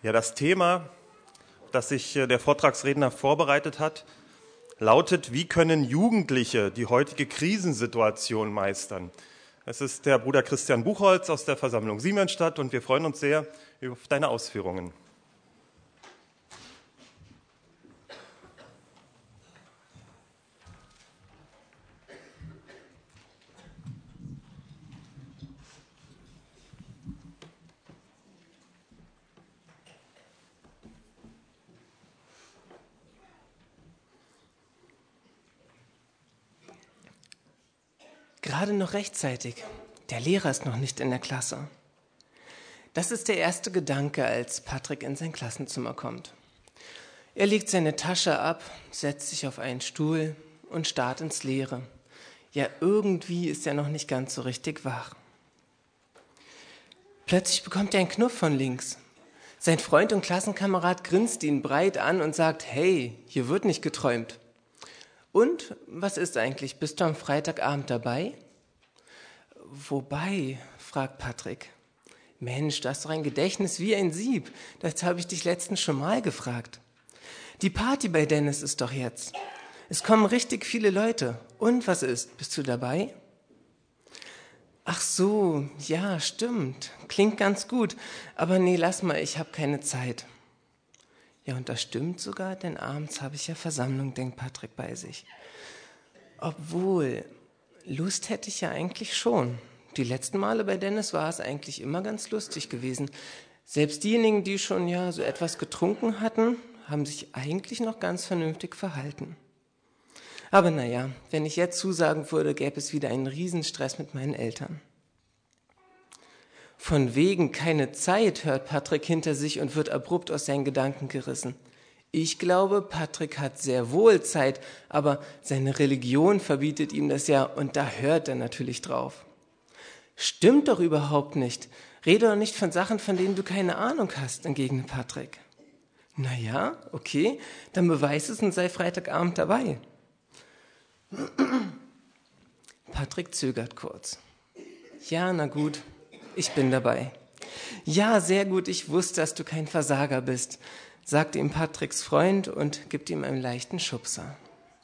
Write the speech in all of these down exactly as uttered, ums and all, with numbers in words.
Ja, das Thema, das sich der Vortragsredner vorbereitet hat, lautet: Wie können Jugendliche die heutige Krisensituation meistern? Es ist der Bruder Christian Buchholz aus der Versammlung Siemensstadt und wir freuen uns sehr auf deine Ausführungen. Gerade noch rechtzeitig. Der Lehrer ist noch nicht in der Klasse. Das ist der erste Gedanke, als Patrick in sein Klassenzimmer kommt. Er legt seine Tasche ab, setzt sich auf einen Stuhl und starrt ins Leere. Ja, irgendwie ist er noch nicht ganz so richtig wach. Plötzlich bekommt er einen Knuff von links. Sein Freund und Klassenkamerad grinst ihn breit an und sagt: Hey, hier wird nicht geträumt. Und, was ist eigentlich, bist du am Freitagabend dabei? Wobei, fragt Patrick. Mensch, du hast doch ein Gedächtnis wie ein Sieb. Das habe ich dich letztens schon mal gefragt. Die Party bei Dennis ist doch jetzt. Es kommen richtig viele Leute. Und, was ist, bist du dabei? Ach so, ja, stimmt. Klingt ganz gut. Aber nee, lass mal, ich habe keine Zeit. Ja, und das stimmt sogar, denn abends habe ich ja Versammlung, denkt Patrick bei sich. Obwohl, Lust hätte ich ja eigentlich schon. Die letzten Male bei Dennis war es eigentlich immer ganz lustig gewesen. Selbst diejenigen, die schon ja so etwas getrunken hatten, haben sich eigentlich noch ganz vernünftig verhalten. Aber naja, wenn ich jetzt zusagen würde, gäbe es wieder einen Riesenstress mit meinen Eltern. Von wegen keine Zeit, hört Patrick hinter sich und wird abrupt aus seinen Gedanken gerissen. Ich glaube, Patrick hat sehr wohl Zeit, aber seine Religion verbietet ihm das ja und da hört er natürlich drauf. Stimmt doch überhaupt nicht. Rede doch nicht von Sachen, von denen du keine Ahnung hast, entgegnet Patrick. Naja, okay, dann beweis es und sei Freitagabend dabei. Patrick zögert kurz. Ja, na gut. Ich bin dabei. Ja, sehr gut, ich wusste, dass du kein Versager bist, sagte ihm Patricks Freund und gibt ihm einen leichten Schubser.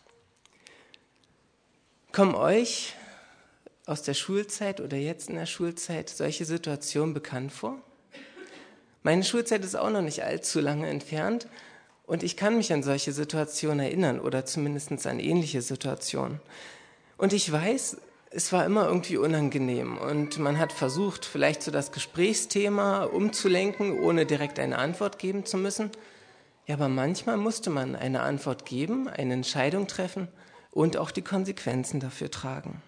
Kommen euch aus der Schulzeit oder jetzt in der Schulzeit solche Situationen bekannt vor? Meine Schulzeit ist auch noch nicht allzu lange entfernt und ich kann mich an solche Situationen erinnern oder zumindest an ähnliche Situationen. Und ich weiß, es war immer irgendwie unangenehm und man hat versucht, vielleicht so das Gesprächsthema umzulenken, ohne direkt eine Antwort geben zu müssen. Ja, aber manchmal musste man eine Antwort geben, eine Entscheidung treffen und auch die Konsequenzen dafür tragen.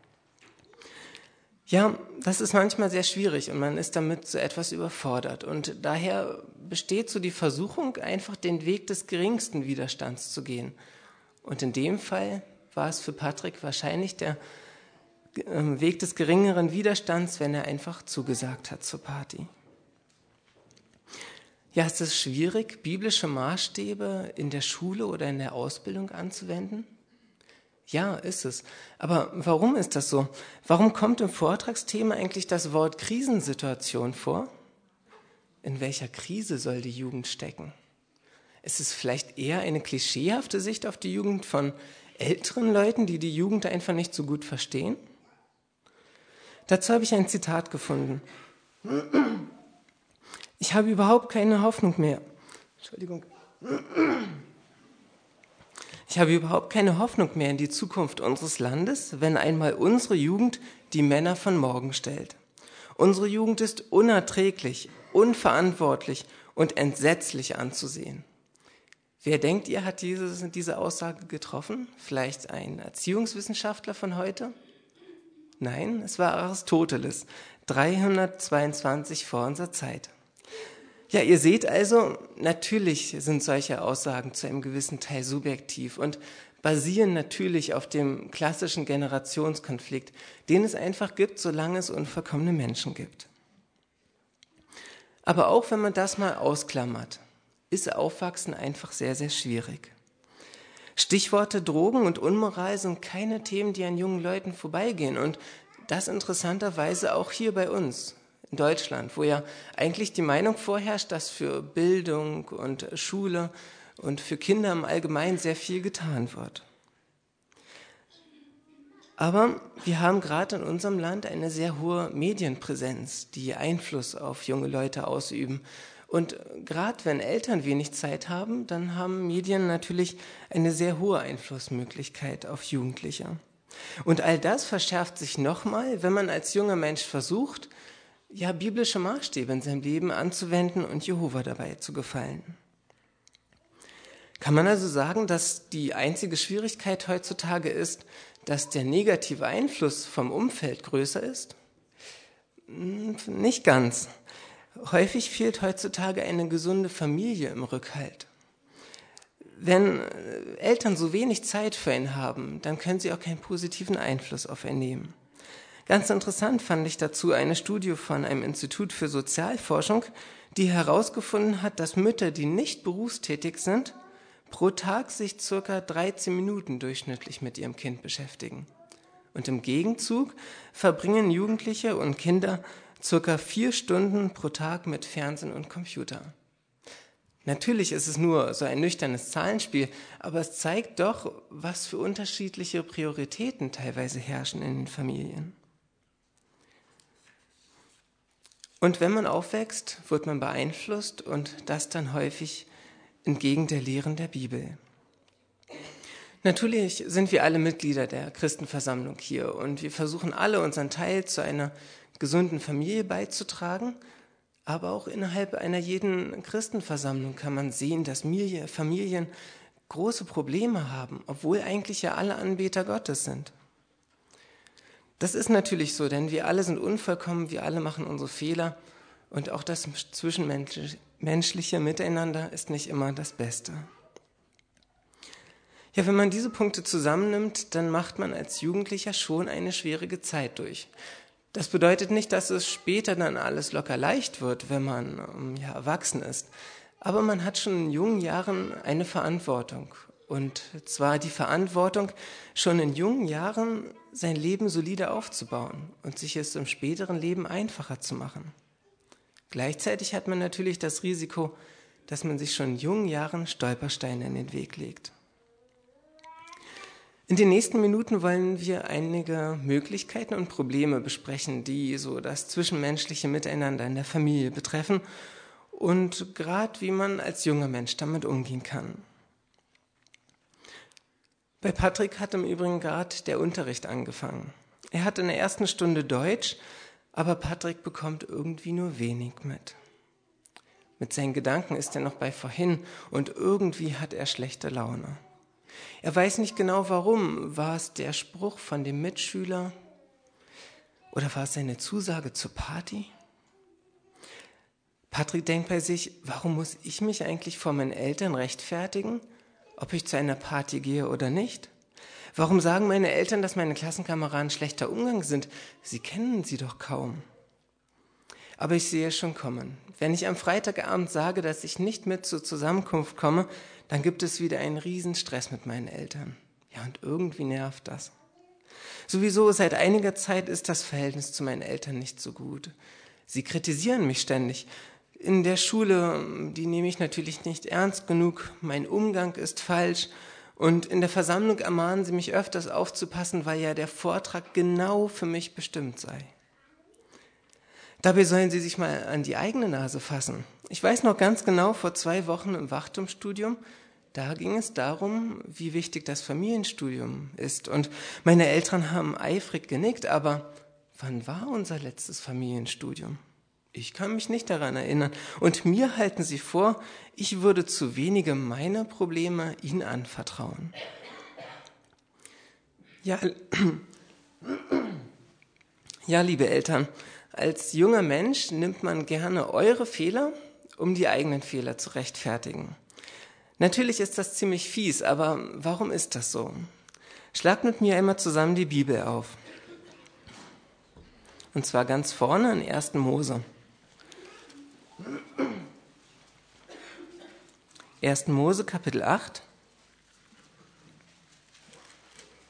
Ja, das ist manchmal sehr schwierig und man ist damit so etwas überfordert. Und daher besteht so die Versuchung, einfach den Weg des geringsten Widerstands zu gehen. Und in dem Fall war es für Patrick wahrscheinlich der Weg des geringeren Widerstands, wenn er einfach zugesagt hat zur Party. Ja, ist es schwierig, biblische Maßstäbe in der Schule oder in der Ausbildung anzuwenden? Ja, ist es. Aber warum ist das so? Warum kommt im Vortragsthema eigentlich das Wort Krisensituation vor? In welcher Krise soll die Jugend stecken? Ist es vielleicht eher eine klischeehafte Sicht auf die Jugend von älteren Leuten, die die Jugend einfach nicht so gut verstehen? Dazu habe ich ein Zitat gefunden. Ich habe überhaupt keine Hoffnung mehr. Entschuldigung. Ich habe überhaupt keine Hoffnung mehr in die Zukunft unseres Landes, wenn einmal unsere Jugend die Männer von morgen stellt. Unsere Jugend ist unerträglich, unverantwortlich und entsetzlich anzusehen. Wer denkt ihr, hat diese, diese Aussage getroffen? Vielleicht ein Erziehungswissenschaftler von heute? Nein, es war Aristoteles, dreihundertzweiundzwanzig vor unserer Zeit. Ja, ihr seht also, natürlich sind solche Aussagen zu einem gewissen Teil subjektiv und basieren natürlich auf dem klassischen Generationskonflikt, den es einfach gibt, solange es unvollkommene Menschen gibt. Aber auch wenn man das mal ausklammert, ist Aufwachsen einfach sehr, sehr schwierig. Stichworte Drogen und Unmoral sind keine Themen, die an jungen Leuten vorbeigehen und das interessanterweise auch hier bei uns in Deutschland, wo ja eigentlich die Meinung vorherrscht, dass für Bildung und Schule und für Kinder im Allgemeinen sehr viel getan wird. Aber wir haben gerade in unserem Land eine sehr hohe Medienpräsenz, die Einfluss auf junge Leute ausüben. Und gerade wenn Eltern wenig Zeit haben, dann haben Medien natürlich eine sehr hohe Einflussmöglichkeit auf Jugendliche. Und all das verschärft sich nochmal, wenn man als junger Mensch versucht, ja, biblische Maßstäbe in seinem Leben anzuwenden und Jehova dabei zu gefallen. Kann man also sagen, dass die einzige Schwierigkeit heutzutage ist, dass der negative Einfluss vom Umfeld größer ist? Nicht ganz. Häufig fehlt heutzutage eine gesunde Familie im Rückhalt. Wenn Eltern so wenig Zeit für ihn haben, dann können sie auch keinen positiven Einfluss auf ihn nehmen. Ganz interessant fand ich dazu eine Studie von einem Institut für Sozialforschung, die herausgefunden hat, dass Mütter, die nicht berufstätig sind, pro Tag sich circa dreizehn Minuten durchschnittlich mit ihrem Kind beschäftigen. Und im Gegenzug verbringen Jugendliche und Kinder circa vier Stunden pro Tag mit Fernsehen und Computer. Natürlich ist es nur so ein nüchternes Zahlenspiel, aber es zeigt doch, was für unterschiedliche Prioritäten teilweise herrschen in den Familien. Und wenn man aufwächst, wird man beeinflusst und das dann häufig entgegen der Lehren der Bibel. Natürlich sind wir alle Mitglieder der Christenversammlung hier und wir versuchen alle unseren Teil zu einer gesunden Familie beizutragen, aber auch innerhalb einer jeden Christenversammlung kann man sehen, dass Familien große Probleme haben, obwohl eigentlich ja alle Anbeter Gottes sind. Das ist natürlich so, denn wir alle sind unvollkommen, wir alle machen unsere Fehler und auch das zwischenmenschliche Miteinander ist nicht immer das Beste. Ja, wenn man diese Punkte zusammennimmt, dann macht man als Jugendlicher schon eine schwierige Zeit durch. Das bedeutet nicht, dass es später dann alles locker leicht wird, wenn man ja, erwachsen ist. Aber man hat schon in jungen Jahren eine Verantwortung. Und zwar die Verantwortung, schon in jungen Jahren sein Leben solide aufzubauen und sich es im späteren Leben einfacher zu machen. Gleichzeitig hat man natürlich das Risiko, dass man sich schon in jungen Jahren Stolpersteine in den Weg legt. In den nächsten Minuten wollen wir einige Möglichkeiten und Probleme besprechen, die so das zwischenmenschliche Miteinander in der Familie betreffen und gerade wie man als junger Mensch damit umgehen kann. Bei Patrick hat im Übrigen gerade der Unterricht angefangen. Er hat in der ersten Stunde Deutsch, aber Patrick bekommt irgendwie nur wenig mit. Mit seinen Gedanken ist er noch bei vorhin und irgendwie hat er schlechte Laune. Er weiß nicht genau warum. War es der Spruch von dem Mitschüler oder war es seine Zusage zur Party? Patrick denkt bei sich, warum muss ich mich eigentlich vor meinen Eltern rechtfertigen, ob ich zu einer Party gehe oder nicht? Warum sagen meine Eltern, dass meine Klassenkameraden schlechter Umgang sind? Sie kennen sie doch kaum. Aber ich sehe es schon kommen. Wenn ich am Freitagabend sage, dass ich nicht mit zur Zusammenkunft komme, dann gibt es wieder einen riesen Stress mit meinen Eltern. Ja, und irgendwie nervt das. Sowieso seit einiger Zeit ist das Verhältnis zu meinen Eltern nicht so gut. Sie kritisieren mich ständig. In der Schule, die nehme ich natürlich nicht ernst genug. Mein Umgang ist falsch. Und in der Versammlung ermahnen sie mich öfters aufzupassen, weil ja der Vortrag genau für mich bestimmt sei. Dabei sollen sie sich mal an die eigene Nase fassen. Ich weiß noch ganz genau, vor zwei Wochen im Wachtumsstudium, da ging es darum, wie wichtig das Familienstudium ist. Und meine Eltern haben eifrig genickt, aber wann war unser letztes Familienstudium? Ich kann mich nicht daran erinnern. Und mir halten sie vor, ich würde zu wenige meiner Probleme ihnen anvertrauen. Ja, ja, liebe Eltern, als junger Mensch nimmt man gerne eure Fehler, um die eigenen Fehler zu rechtfertigen. Natürlich ist das ziemlich fies, aber warum ist das so? Schlagt mit mir einmal zusammen die Bibel auf. Und zwar ganz vorne in ersten Mose. ersten Mose, Kapitel acht,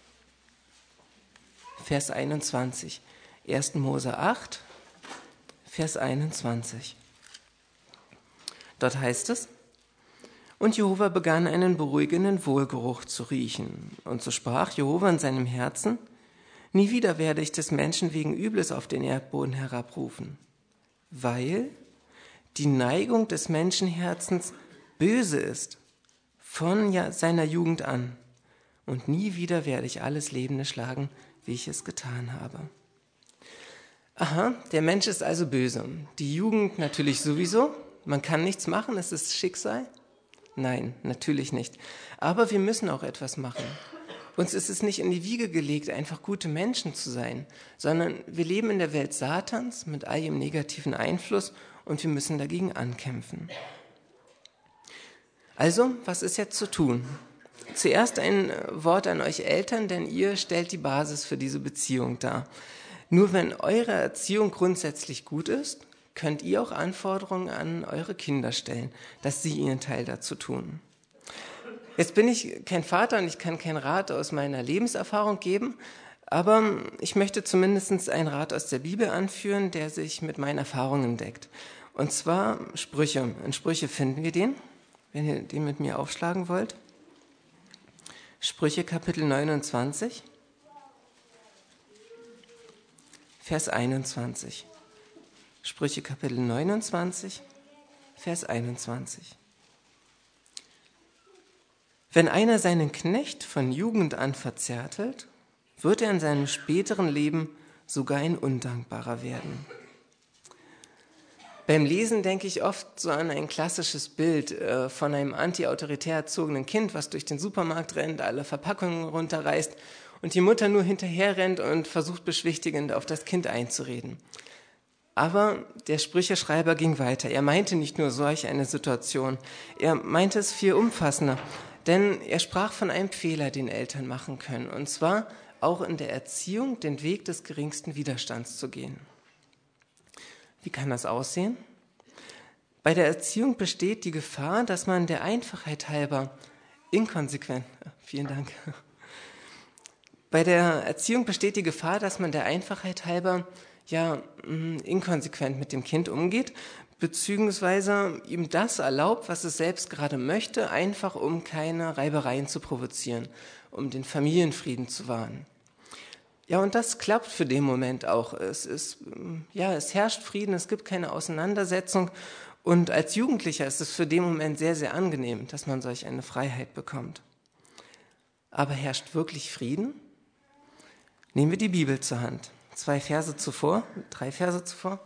Vers einundzwanzig. ersten Mose acht, Vers einundzwanzig. Dort heißt es: Und Jehova begann einen beruhigenden Wohlgeruch zu riechen. Und so sprach Jehova in seinem Herzen: Nie wieder werde ich des Menschen wegen Übles auf den Erdboden herabrufen, weil die Neigung des Menschenherzens böse ist, von seiner Jugend an. Und nie wieder werde ich alles Lebende schlagen, wie ich es getan habe. Aha, der Mensch ist also böse. Die Jugend natürlich sowieso. Man kann nichts machen, es ist Schicksal. Nein, natürlich nicht. Aber wir müssen auch etwas machen. Uns ist es nicht in die Wiege gelegt, einfach gute Menschen zu sein, sondern wir leben in der Welt Satans mit all ihrem negativen Einfluss und wir müssen dagegen ankämpfen. Also, was ist jetzt zu tun? Zuerst ein Wort an euch Eltern, denn ihr stellt die Basis für diese Beziehung dar. Nur wenn eure Erziehung grundsätzlich gut ist, könnt ihr auch Anforderungen an eure Kinder stellen, dass sie ihren Teil dazu tun. Jetzt bin ich kein Vater und ich kann keinen Rat aus meiner Lebenserfahrung geben, aber ich möchte zumindest einen Rat aus der Bibel anführen, der sich mit meinen Erfahrungen deckt. Und zwar Sprüche. In Sprüche finden wir den, wenn ihr den mit mir aufschlagen wollt. Sprüche Kapitel neunundzwanzig, Vers einundzwanzig. Sprüche Kapitel neunundzwanzig, Vers einundzwanzig. Wenn einer seinen Knecht von Jugend an verzärtelt, wird er in seinem späteren Leben sogar ein Undankbarer werden. Beim Lesen denke ich oft so an ein klassisches Bild äh, von einem anti-autoritär erzogenen Kind, was durch den Supermarkt rennt, alle Verpackungen runterreißt und die Mutter nur hinterher rennt und versucht beschwichtigend auf das Kind einzureden. Aber der Sprücheschreiber ging weiter. Er meinte nicht nur solch eine Situation, er meinte es viel umfassender. Denn er sprach von einem Fehler, den Eltern machen können, und zwar auch in der Erziehung den Weg des geringsten Widerstands zu gehen. Wie kann das aussehen? Bei der Erziehung besteht die Gefahr, dass man der Einfachheit halber inkonsequent, vielen Dank. Bei der Erziehung besteht die Gefahr, dass man der Einfachheit halber ja inkonsequent mit dem Kind umgeht, beziehungsweise ihm das erlaubt, was es selbst gerade möchte, einfach um keine Reibereien zu provozieren, um den Familienfrieden zu wahren. Ja, und das klappt für den Moment auch. Es ist, ja, es herrscht Frieden, es gibt keine Auseinandersetzung und als Jugendlicher ist es für den Moment sehr, sehr angenehm, dass man solch eine Freiheit bekommt. Aber herrscht wirklich Frieden? Nehmen wir die Bibel zur Hand. Zwei Verse zuvor, drei Verse zuvor.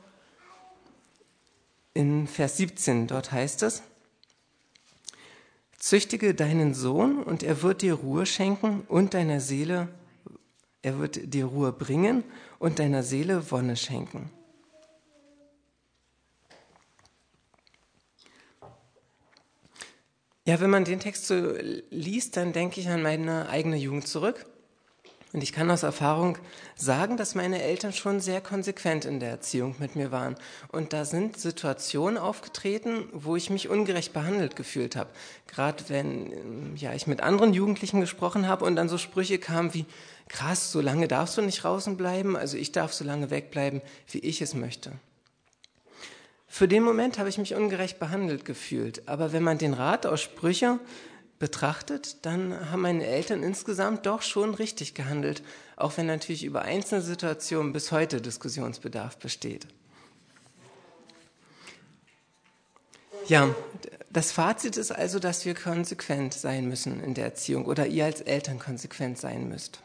In Vers siebzehn, dort heißt es: Züchtige deinen Sohn und er wird dir Ruhe schenken und deiner Seele, er wird dir Ruhe bringen und deiner Seele Wonne schenken. Ja, wenn man den Text so liest, dann denke ich an meine eigene Jugend zurück. Und ich kann aus Erfahrung sagen, dass meine Eltern schon sehr konsequent in der Erziehung mit mir waren. Und da sind Situationen aufgetreten, wo ich mich ungerecht behandelt gefühlt habe. Gerade wenn ja, ich mit anderen Jugendlichen gesprochen habe und dann so Sprüche kamen wie: Krass, so lange darfst du nicht draußen bleiben, also ich darf so lange wegbleiben, wie ich es möchte. Für den Moment habe ich mich ungerecht behandelt gefühlt. Aber wenn man den Rat aus Sprüche betrachtet, dann haben meine Eltern insgesamt doch schon richtig gehandelt, auch wenn natürlich über einzelne Situationen bis heute Diskussionsbedarf besteht. Ja, das Fazit ist also, dass wir konsequent sein müssen in der Erziehung oder ihr als Eltern konsequent sein müsst.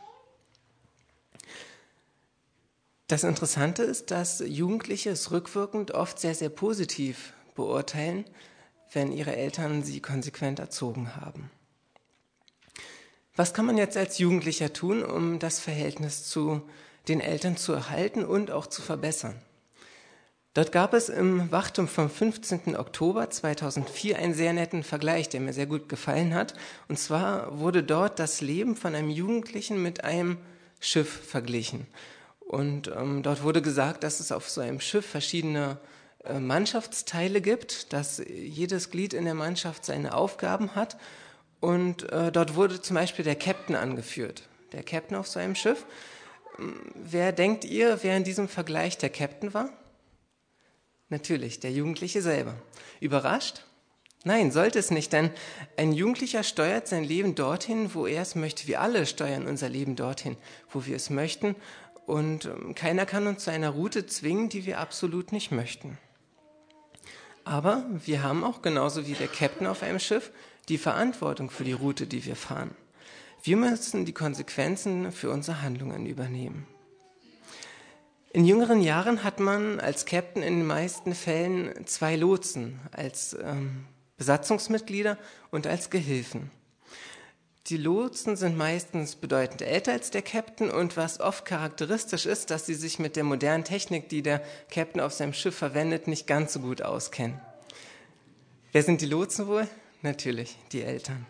Das Interessante ist, dass Jugendliche es rückwirkend oft sehr, sehr positiv beurteilen, wenn ihre Eltern sie konsequent erzogen haben. Was kann man jetzt als Jugendlicher tun, um das Verhältnis zu den Eltern zu erhalten und auch zu verbessern? Dort gab es im Wachturm vom fünfzehnten Oktober zweitausendvier einen sehr netten Vergleich, der mir sehr gut gefallen hat. Und zwar wurde dort das Leben von einem Jugendlichen mit einem Schiff verglichen. Und ähm, dort wurde gesagt, dass es auf so einem Schiff verschiedene Mannschaftsteile gibt, dass jedes Glied in der Mannschaft seine Aufgaben hat und äh, dort wurde zum Beispiel der Captain angeführt, der Captain auf so einem Schiff. Wer denkt ihr, wer in diesem Vergleich der Captain war? Natürlich, der Jugendliche selber. Überrascht? Nein, sollte es nicht, denn ein Jugendlicher steuert sein Leben dorthin, wo er es möchte. Wir alle steuern unser Leben dorthin, wo wir es möchten. Und keiner kann uns zu einer Route zwingen, die wir absolut nicht möchten. Aber wir haben auch, genauso wie der Captain auf einem Schiff, die Verantwortung für die Route, die wir fahren. Wir müssen die Konsequenzen für unsere Handlungen übernehmen. In jüngeren Jahren hat man als Captain in den meisten Fällen zwei Lotsen, als ähm, Besatzungsmitglieder und als Gehilfen. Die Lotsen sind meistens bedeutend älter als der Captain und was oft charakteristisch ist, dass sie sich mit der modernen Technik, die der Captain auf seinem Schiff verwendet, nicht ganz so gut auskennen. Wer sind die Lotsen wohl? Natürlich, die Eltern.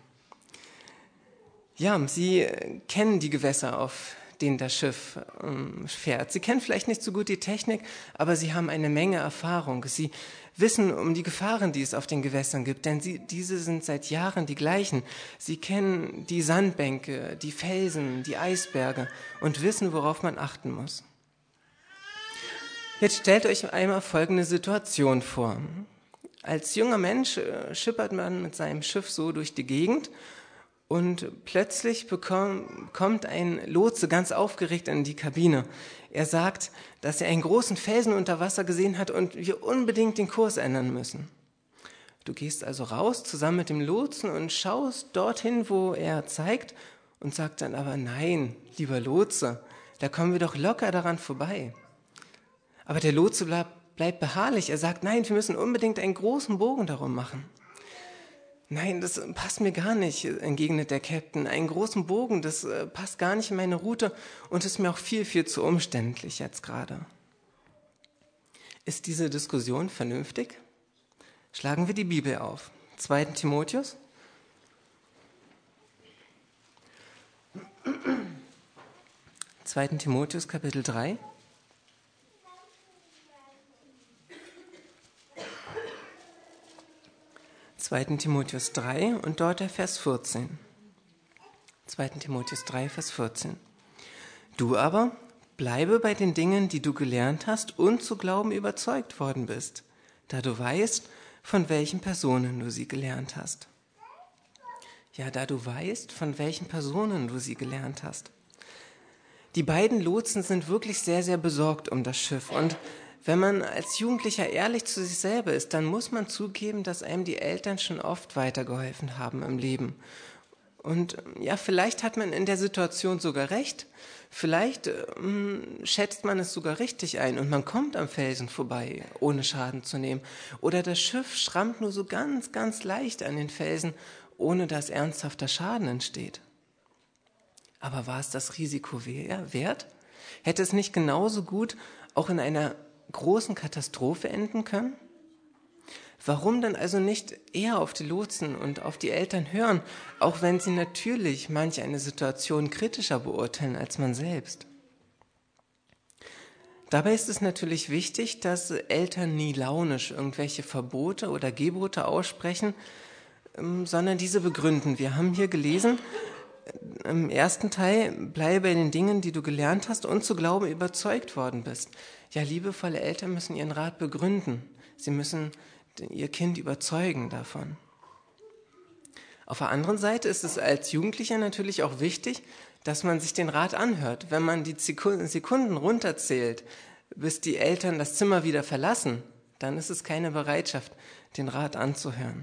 Ja, sie kennen die Gewässer, auf denen das Schiff ähm, fährt. Sie kennen vielleicht nicht so gut die Technik, aber sie haben eine Menge Erfahrung. Sie wissen um die Gefahren, die es auf den Gewässern gibt, denn sie, diese sind seit Jahren die gleichen. Sie kennen die Sandbänke, die Felsen, die Eisberge und wissen, worauf man achten muss. Jetzt stellt euch einmal folgende Situation vor. Als junger Mensch äh, schippert man mit seinem Schiff so durch die Gegend und plötzlich bekommt, kommt ein Lotse ganz aufgeregt in die Kabine. Er sagt, dass er einen großen Felsen unter Wasser gesehen hat und wir unbedingt den Kurs ändern müssen. Du gehst also raus zusammen mit dem Lotsen und schaust dorthin, wo er zeigt und sagt dann aber, nein, lieber Lotse, da kommen wir doch locker daran vorbei. Aber der Lotse bleibt, bleibt beharrlich. Er sagt, nein, wir müssen unbedingt einen großen Bogen darum machen. Nein, das passt mir gar nicht, entgegnet der Captain. Einen großen Bogen, das passt gar nicht in meine Route und ist mir auch viel, viel zu umständlich jetzt gerade. Ist diese Diskussion vernünftig? Schlagen wir die Bibel auf. zweiter Timotheus. zweiter Timotheus, Kapitel drei. zweiter Timotheus drei und dort der Vers vierzehn. zweiter Timotheus drei, Vers vierzehn. Du aber bleibe bei den Dingen, die du gelernt hast und zu glauben überzeugt worden bist, da du weißt, von welchen Personen du sie gelernt hast. Ja, da du weißt, von welchen Personen du sie gelernt hast. Die beiden Lotsen sind wirklich sehr, sehr besorgt um das Schiff und wenn man als Jugendlicher ehrlich zu sich selber ist, dann muss man zugeben, dass einem die Eltern schon oft weitergeholfen haben im Leben. Und ja, vielleicht hat man in der Situation sogar recht, vielleicht ähm, schätzt man es sogar richtig ein und man kommt am Felsen vorbei, ohne Schaden zu nehmen. Oder das Schiff schrammt nur so ganz, ganz leicht an den Felsen, ohne dass ernsthafter Schaden entsteht. Aber war es das Risiko wert? Hätte es nicht genauso gut auch in einer großen Katastrophe enden können? Warum dann also nicht eher auf die Lotsen und auf die Eltern hören, auch wenn sie natürlich manch eine Situation kritischer beurteilen als man selbst? Dabei ist es natürlich wichtig, dass Eltern nie launisch irgendwelche Verbote oder Gebote aussprechen, sondern diese begründen. Wir haben hier gelesen, im ersten Teil, bleibe bei den Dingen, die du gelernt hast und zu glauben überzeugt worden bist. Ja, liebevolle Eltern müssen ihren Rat begründen. Sie müssen ihr Kind überzeugen davon. Auf der anderen Seite ist es als Jugendlicher natürlich auch wichtig, dass man sich den Rat anhört. Wenn man die Sekunden runterzählt, bis die Eltern das Zimmer wieder verlassen, dann ist es keine Bereitschaft, den Rat anzuhören.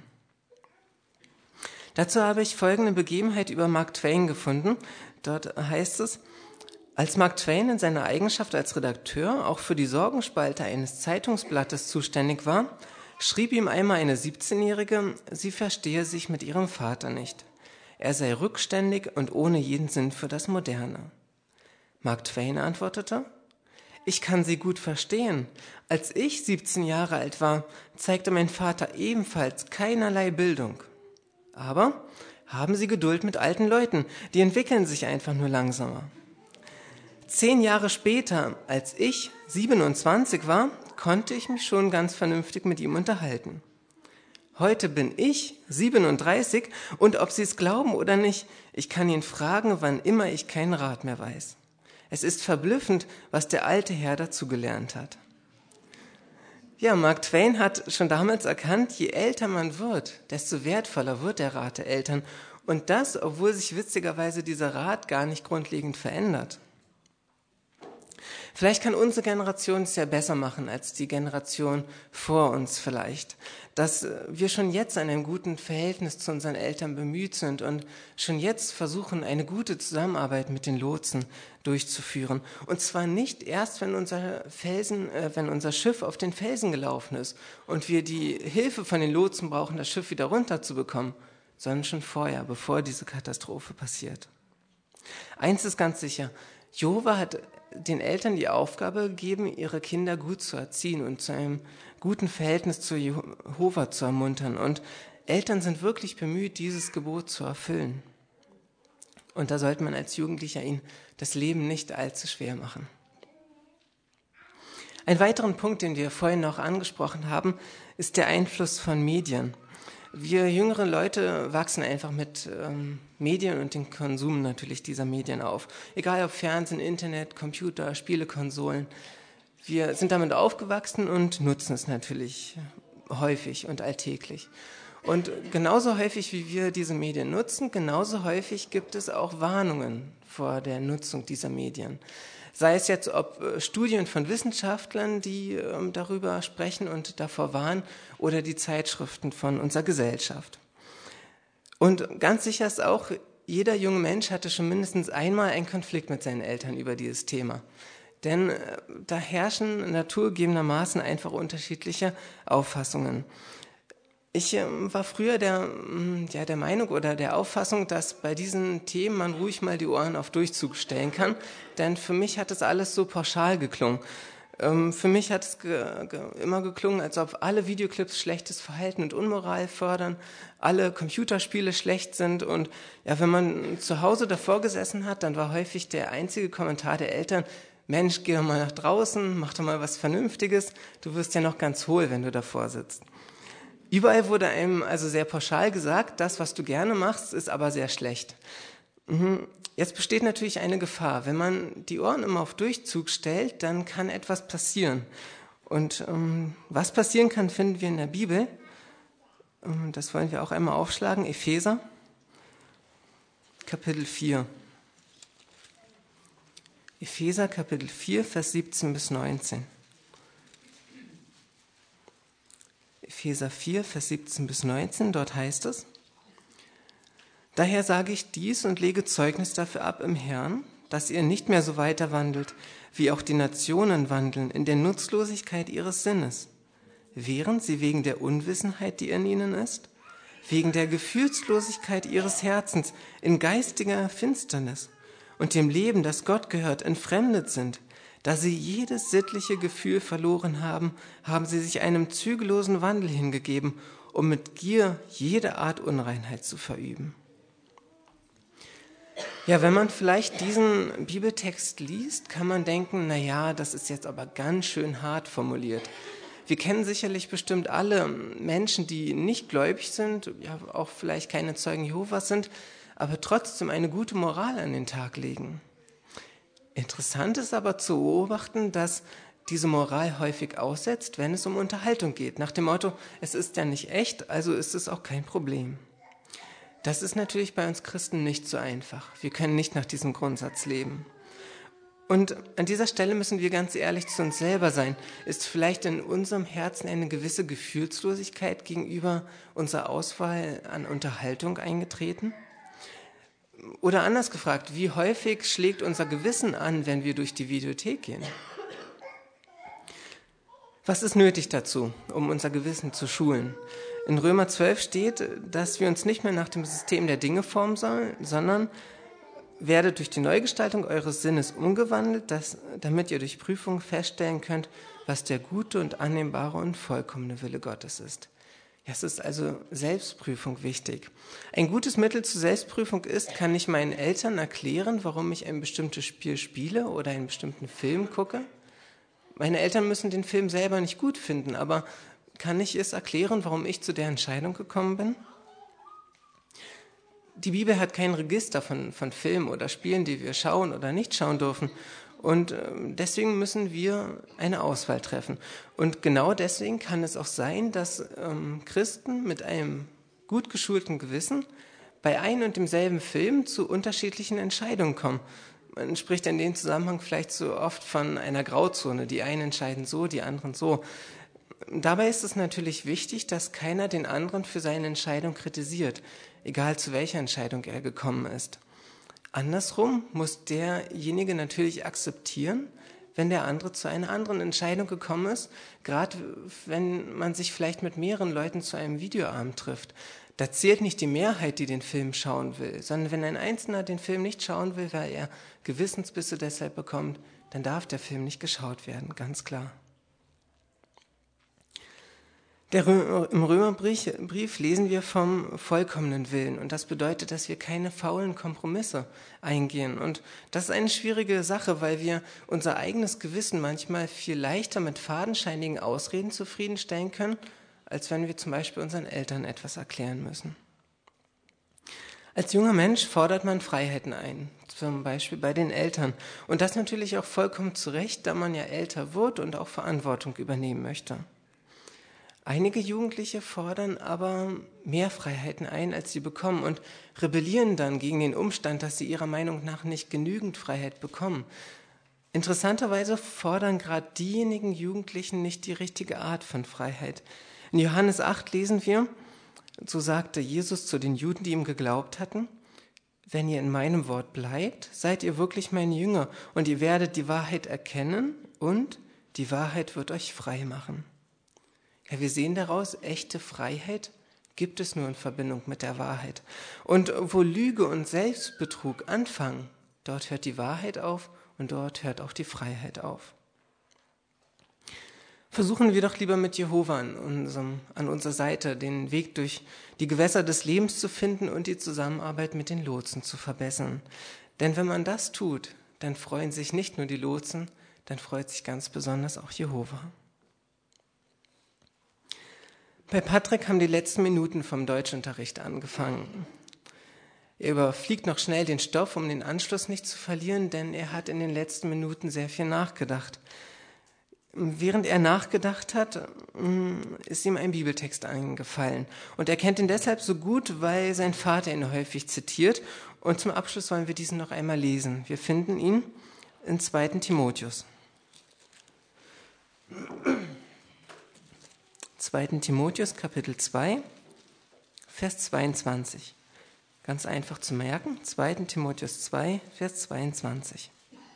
Dazu habe ich folgende Begebenheit über Mark Twain gefunden. Dort heißt es, als Mark Twain in seiner Eigenschaft als Redakteur auch für die Sorgenspalte eines Zeitungsblattes zuständig war, schrieb ihm einmal eine siebzehnjährige, sie verstehe sich mit ihrem Vater nicht. Er sei rückständig und ohne jeden Sinn für das Moderne. Mark Twain antwortete, ich kann Sie gut verstehen. Als ich siebzehn Jahre alt war, zeigte mein Vater ebenfalls keinerlei Bildung. Aber haben Sie Geduld mit alten Leuten, die entwickeln sich einfach nur langsamer. Zehn Jahre später, als ich siebenundzwanzig war, konnte ich mich schon ganz vernünftig mit ihm unterhalten. Heute bin ich siebenunddreißig und ob Sie es glauben oder nicht, ich kann ihn fragen, wann immer ich keinen Rat mehr weiß. Es ist verblüffend, was der alte Herr dazu gelernt hat. Ja, Mark Twain hat schon damals erkannt, je älter man wird, desto wertvoller wird der Rat der Eltern. Und das, obwohl sich witzigerweise dieser Rat gar nicht grundlegend verändert. Vielleicht kann unsere Generation es ja besser machen als die Generation vor uns vielleicht. Dass wir schon jetzt an einem guten Verhältnis zu unseren Eltern bemüht sind und schon jetzt versuchen, eine gute Zusammenarbeit mit den Lotsen durchzuführen. Und zwar nicht erst, wenn unser Felsen, äh, wenn unser Schiff auf den Felsen gelaufen ist und wir die Hilfe von den Lotsen brauchen, das Schiff wieder runterzubekommen, sondern schon vorher, bevor diese Katastrophe passiert. Eins ist ganz sicher, Jehova hat den Eltern die Aufgabe gegeben, ihre Kinder gut zu erziehen und zu einem guten Verhältnis zu Jehova zu ermuntern. Und Eltern sind wirklich bemüht, dieses Gebot zu erfüllen. Und da sollte man als Jugendlicher ihnen das Leben nicht allzu schwer machen. Ein weiterer Punkt, den wir vorhin noch angesprochen haben, ist der Einfluss von Medien. Wir jüngere Leute wachsen einfach mit ähm, Medien und dem Konsum natürlich dieser Medien auf. Egal ob Fernsehen, Internet, Computer, Spielekonsolen. Wir sind damit aufgewachsen und nutzen es natürlich häufig und alltäglich. Und genauso häufig, wie wir diese Medien nutzen, genauso häufig gibt es auch Warnungen vor der Nutzung dieser Medien. Sei es jetzt ob Studien von Wissenschaftlern, die ähm, darüber sprechen und davor warnen, oder die Zeitschriften von unserer Gesellschaft. Und ganz sicher ist auch, jeder junge Mensch hatte schon mindestens einmal einen Konflikt mit seinen Eltern über dieses Thema. Denn äh, da herrschen naturgegebenermaßen einfach unterschiedliche Auffassungen. Ich äh, war früher der, ja, der Meinung oder der Auffassung, dass bei diesen Themen man ruhig mal die Ohren auf Durchzug stellen kann, denn für mich hat das alles so pauschal geklungen. Ähm, für mich hat es ge, ge, immer geklungen, als ob alle Videoclips schlechtes Verhalten und Unmoral fördern, alle Computerspiele schlecht sind und ja, wenn man zu Hause davor gesessen hat, dann war häufig der einzige Kommentar der Eltern: Mensch, geh doch mal nach draußen, mach doch mal was Vernünftiges, du wirst ja noch ganz hohl, wenn du davor sitzt. Überall wurde einem also sehr pauschal gesagt, das, was du gerne machst, ist aber sehr schlecht. Jetzt besteht natürlich eine Gefahr. Wenn man die Ohren immer auf Durchzug stellt, dann kann etwas passieren. Und ähm, was passieren kann, finden wir in der Bibel. Ähm, das wollen wir auch einmal aufschlagen. Epheser, Kapitel vier. Epheser, Kapitel vier, Vers siebzehn bis neunzehn. Epheser vier, Vers siebzehn bis neunzehn, dort heißt es: Daher sage ich dies und lege Zeugnis dafür ab im Herrn, dass ihr nicht mehr so weiter wandelt, wie auch die Nationen wandeln, in der Nutzlosigkeit ihres Sinnes, während sie wegen der Unwissenheit, die in ihnen ist, wegen der Gefühlslosigkeit ihres Herzens in geistiger Finsternis und dem Leben, das Gott gehört, entfremdet sind. Da sie jedes sittliche Gefühl verloren haben, haben sie sich einem zügellosen Wandel hingegeben, um mit Gier jede Art Unreinheit zu verüben. Ja, wenn man vielleicht diesen Bibeltext liest, kann man denken, na ja, das ist jetzt aber ganz schön hart formuliert. Wir kennen sicherlich bestimmt alle Menschen, die nicht gläubig sind, ja auch vielleicht keine Zeugen Jehovas sind, aber trotzdem eine gute Moral an den Tag legen. Interessant ist aber zu beobachten, dass diese Moral häufig aussetzt, wenn es um Unterhaltung geht. Nach dem Motto, es ist ja nicht echt, also ist es auch kein Problem. Das ist natürlich bei uns Christen nicht so einfach. Wir können nicht nach diesem Grundsatz leben. Und an dieser Stelle müssen wir ganz ehrlich zu uns selber sein. Ist vielleicht in unserem Herzen eine gewisse Gefühlslosigkeit gegenüber unserer Auswahl an Unterhaltung eingetreten? Oder anders gefragt, wie häufig schlägt unser Gewissen an, wenn wir durch die Videothek gehen? Was ist nötig dazu, um unser Gewissen zu schulen? In Römer zwölf steht, dass wir uns nicht mehr nach dem System der Dinge formen sollen, sondern werdet durch die Neugestaltung eures Sinnes umgewandelt, dass, damit ihr durch Prüfung feststellen könnt, was der gute und annehmbare und vollkommene Wille Gottes ist. Ja, es ist also Selbstprüfung wichtig. Ein gutes Mittel zur Selbstprüfung ist, kann ich meinen Eltern erklären, warum ich ein bestimmtes Spiel spiele oder einen bestimmten Film gucke. Meine Eltern müssen den Film selber nicht gut finden, aber kann ich es erklären, warum ich zu der Entscheidung gekommen bin? Die Bibel hat kein Register von, von Filmen oder Spielen, die wir schauen oder nicht schauen dürfen. Und deswegen müssen wir eine Auswahl treffen. Und genau deswegen kann es auch sein, dass ähm, Christen mit einem gut geschulten Gewissen bei einem und demselben Film zu unterschiedlichen Entscheidungen kommen. Man spricht in dem Zusammenhang vielleicht so oft von einer Grauzone. Die einen entscheiden so, die anderen so. Dabei ist es natürlich wichtig, dass keiner den anderen für seine Entscheidung kritisiert, egal zu welcher Entscheidung er gekommen ist. Andersrum muss derjenige natürlich akzeptieren, wenn der andere zu einer anderen Entscheidung gekommen ist, gerade wenn man sich vielleicht mit mehreren Leuten zu einem Videoabend trifft. Da zählt nicht die Mehrheit, die den Film schauen will, sondern wenn ein Einzelner den Film nicht schauen will, weil er Gewissensbisse deshalb bekommt, dann darf der Film nicht geschaut werden, ganz klar. Der Rö- Im Römerbrief lesen wir vom vollkommenen Willen und das bedeutet, dass wir keine faulen Kompromisse eingehen. Und das ist eine schwierige Sache, weil wir unser eigenes Gewissen manchmal viel leichter mit fadenscheinigen Ausreden zufriedenstellen können, als wenn wir zum Beispiel unseren Eltern etwas erklären müssen. Als junger Mensch fordert man Freiheiten ein, zum Beispiel bei den Eltern. Und das natürlich auch vollkommen zu Recht, da man ja älter wird und auch Verantwortung übernehmen möchte. Einige Jugendliche fordern aber mehr Freiheiten ein, als sie bekommen und rebellieren dann gegen den Umstand, dass sie ihrer Meinung nach nicht genügend Freiheit bekommen. Interessanterweise fordern gerade diejenigen Jugendlichen nicht die richtige Art von Freiheit. In Johannes acht lesen wir, so sagte Jesus zu den Juden, die ihm geglaubt hatten, wenn ihr in meinem Wort bleibt, seid ihr wirklich meine Jünger und ihr werdet die Wahrheit erkennen und die Wahrheit wird euch frei machen. Ja, wir sehen daraus, echte Freiheit gibt es nur in Verbindung mit der Wahrheit. Und wo Lüge und Selbstbetrug anfangen, dort hört die Wahrheit auf und dort hört auch die Freiheit auf. Versuchen wir doch lieber mit Jehova an, unserem, an unserer Seite den Weg durch die Gewässer des Lebens zu finden und die Zusammenarbeit mit den Lotsen zu verbessern. Denn wenn man das tut, dann freuen sich nicht nur die Lotsen, dann freut sich ganz besonders auch Jehova. Bei Patrick haben die letzten Minuten vom Deutschunterricht angefangen. Er überfliegt noch schnell den Stoff, um den Anschluss nicht zu verlieren, denn er hat in den letzten Minuten sehr viel nachgedacht. Während er nachgedacht hat, ist ihm ein Bibeltext eingefallen. Und er kennt ihn deshalb so gut, weil sein Vater ihn häufig zitiert. Und zum Abschluss wollen wir diesen noch einmal lesen. Wir finden ihn in zweiten Timotheus. zweiten Timotheus, Kapitel zwei, Vers zweiundzwanzig. Ganz einfach zu merken, zweiten Timotheus zwei, Vers zweiundzwanzig.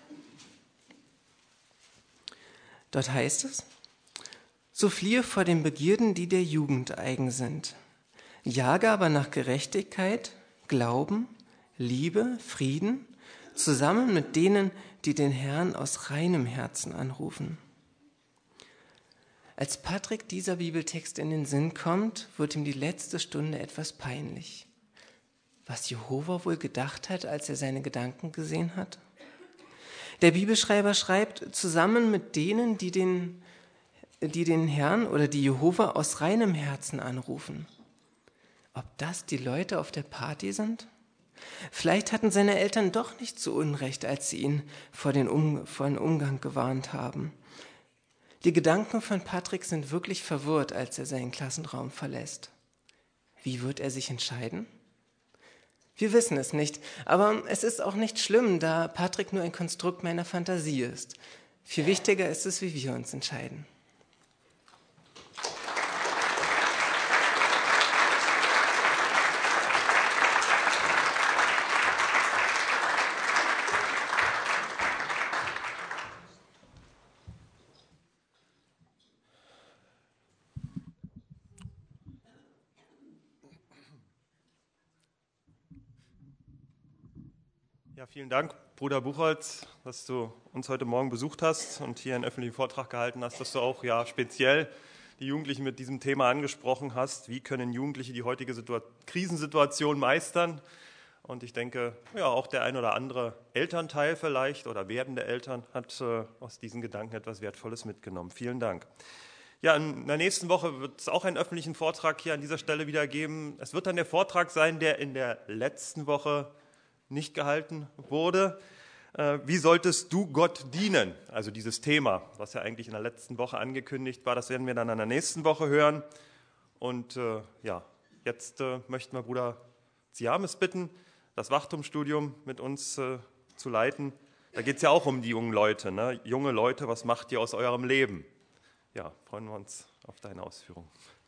Dort heißt es, so fliehe vor den Begierden, die der Jugend eigen sind. Jage aber nach Gerechtigkeit, Glauben, Liebe, Frieden, zusammen mit denen, die den Herrn aus reinem Herzen anrufen. Als Patrick dieser Bibeltext in den Sinn kommt, wird ihm die letzte Stunde etwas peinlich. Was Jehova wohl gedacht hat, als er seine Gedanken gesehen hat? Der Bibelschreiber schreibt, zusammen mit denen, die den, die den Herrn oder die Jehova aus reinem Herzen anrufen. Ob das die Leute auf der Party sind? Vielleicht hatten seine Eltern doch nicht so Unrecht, als sie ihn vor, den um, vor den Umgang gewarnt haben. Die Gedanken von Patrick sind wirklich verwirrt, als er seinen Klassenraum verlässt. Wie wird er sich entscheiden? Wir wissen es nicht, aber es ist auch nicht schlimm, da Patrick nur ein Konstrukt meiner Fantasie ist. Viel wichtiger ist es, wie wir uns entscheiden. Ja, vielen Dank, Bruder Buchholz, dass du uns heute Morgen besucht hast und hier einen öffentlichen Vortrag gehalten hast, dass du auch ja speziell die Jugendlichen mit diesem Thema angesprochen hast. Wie können Jugendliche die heutige Situa- Krisensituation meistern? Und ich denke, ja, auch der ein oder andere Elternteil vielleicht oder werdende Eltern hat äh, aus diesen Gedanken etwas Wertvolles mitgenommen. Vielen Dank. Ja, in der nächsten Woche wird es auch einen öffentlichen Vortrag hier an dieser Stelle wieder geben. Es wird dann der Vortrag sein, der in der letzten Woche nicht gehalten wurde. Äh, wie solltest du Gott dienen? Also dieses Thema, was ja eigentlich in der letzten Woche angekündigt war, das werden wir dann in der nächsten Woche hören. Und äh, ja, jetzt äh, möchten wir Bruder Ziames bitten, das Wachtumsstudium mit uns äh, zu leiten. Da geht es ja auch um die jungen Leute, ne? Junge Leute, was macht ihr aus eurem Leben? Ja, freuen wir uns auf deine Ausführungen.